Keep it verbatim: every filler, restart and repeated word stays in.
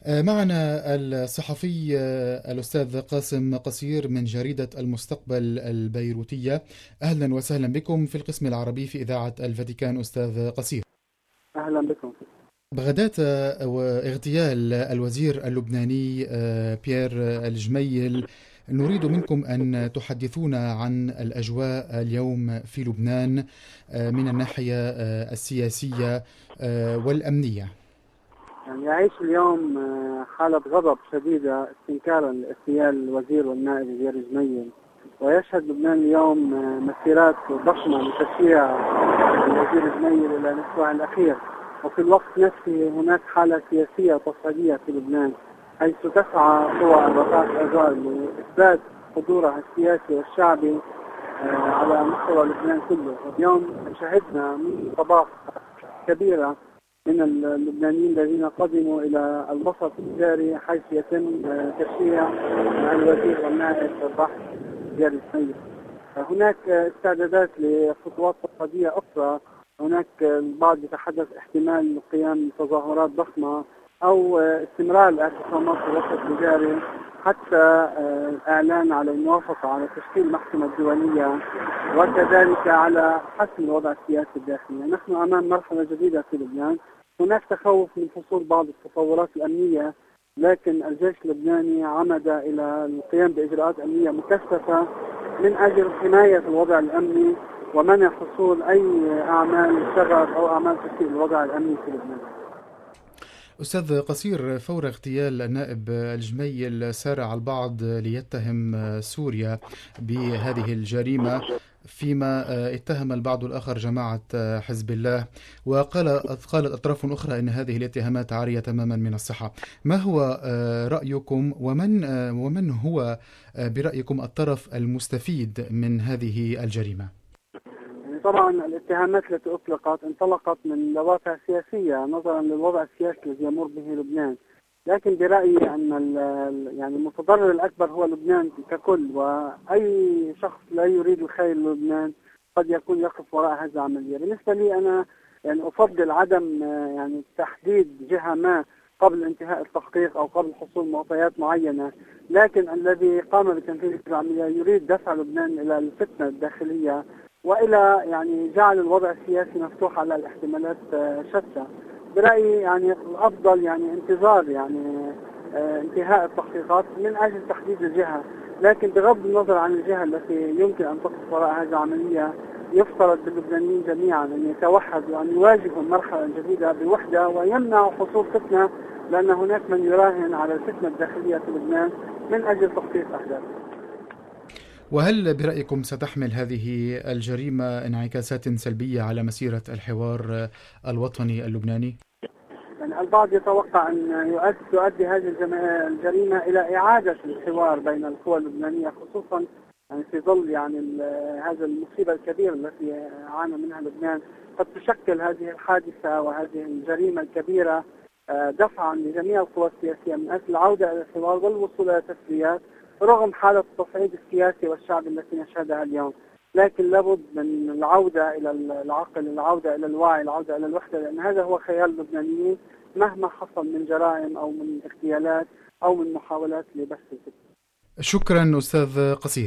معنا الصحفي الأستاذ قاسم قصير من جريدة المستقبل البيروتية. أهلا وسهلا بكم في القسم العربي في إذاعة الفاتيكان أستاذ قصير. أهلا بكم. بغداة واغتيال الوزير اللبناني بيير الجميل، نريد منكم أن تحدثونا عن الأجواء اليوم في لبنان من الناحية السياسية والأمنية. يعني يعيش اليوم حالة غضب شديدة استنكارا لاغتيال الوزير والنائب بيير جميل، ويشهد لبنان اليوم مسيرات ضخمة لتشييع الوزير جميل إلى الأسبوع الأخير، وفي الوقت نفسه هناك حالة سياسية تصعيدية في لبنان، حيث تسعى قوى الرفاق الأزهر لإثبات حضورها السياسي والشعبي على مستوى لبنان كله. اليوم شهدنا من صباح كبيرة من اللبنانيين الذين قدموا إلى الوسط التجاري حيث يتم تشييع الوزير والنائب البحث بيير جميل. هناك استعدادات لخطوات اقتصادية أخرى، هناك البعض يتحدث احتمال قيام تظاهرات ضخمة أو استمرار الاعتصامات في الوسط التجاري حتى الإعلان على الموافقة على تشكيل محكمة دولية، وكذلك على حسم الوضع السياسي الداخلي. نحن أمام مرحلة جديدة في لبنان، هناك تخوف من حصول بعض التطورات الأمنية، لكن الجيش اللبناني عمد إلى القيام بإجراءات أمنية مكثفة من أجل حماية الوضع الأمني ومنع حصول أي أعمال شغب أو أعمال تسيء الوضع الأمني في لبنان. أستاذ قصير، فور اغتيال النائب الجميل سارع البعض ليتهم سوريا بهذه الجريمة، فيما اتهم البعض الآخر جماعة حزب الله، وقال قالت أطراف أخرى أن هذه الاتهامات عارية تماما من الصحة. ما هو رأيكم، ومن ومن هو برأيكم الطرف المستفيد من هذه الجريمة؟ طبعا الاتهامات التي اطلقت انطلقت من دوافع سياسيه نظرا للوضع السياسي الذي يمر به لبنان، لكن برايي ان يعني المتضرر الاكبر هو لبنان ككل، واي شخص لا يريد الخير للبنان قد يكون يقف وراء هذه العمليه. بالنسبه لي انا يعني افضل عدم يعني تحديد جهه ما قبل انتهاء التحقيق او قبل حصول معطيات معينه، لكن الذي قام بتنفيذ العمليه يريد دفع لبنان الى الفتنه الداخليه والى يعني جعل الوضع السياسي مفتوح على الاحتمالات شتى. برايي يعني الافضل يعني انتظار يعني انتهاء التحقيقات من اجل تحديد الجهه، لكن بغض النظر عن الجهه التي يمكن ان تقف وراء هذه العمليه، يفترض باللبنانيين جميعا ان يتوحدوا وان يواجهوا المرحله الجديده بوحده ويمنعوا حصول فتنه، لان هناك من يراهن على الفتنه الداخليه في لبنان من اجل تحقيق اهداف. وهل برأيكم ستحمل هذه الجريمة انعكاسات سلبية على مسيرة الحوار الوطني اللبناني؟ يعني البعض يتوقع أن تؤدي هذه الجريمة إلى إعادة الحوار بين القوى اللبنانية، خصوصا يعني في ظل يعني هذا المصيبة الكبيرة التي عانى منها لبنان. قد تشكل هذه الحادثة وهذه الجريمة الكبيرة دفعا لجميع القوى السياسية من أجل العودة إلى الحوار والوصول إلى تسويات رغم حالة التصعيد السياسي والشعبي التي نشهدها اليوم. لكن لابد من العودة إلى العقل، العودة إلى الوعي، العودة إلى الوحدة، لأن هذا هو خيال اللبنانيين مهما حصل من جرائم أو من اغتيالات أو من محاولات لبث الفتنة. شكرا أستاذ قصير.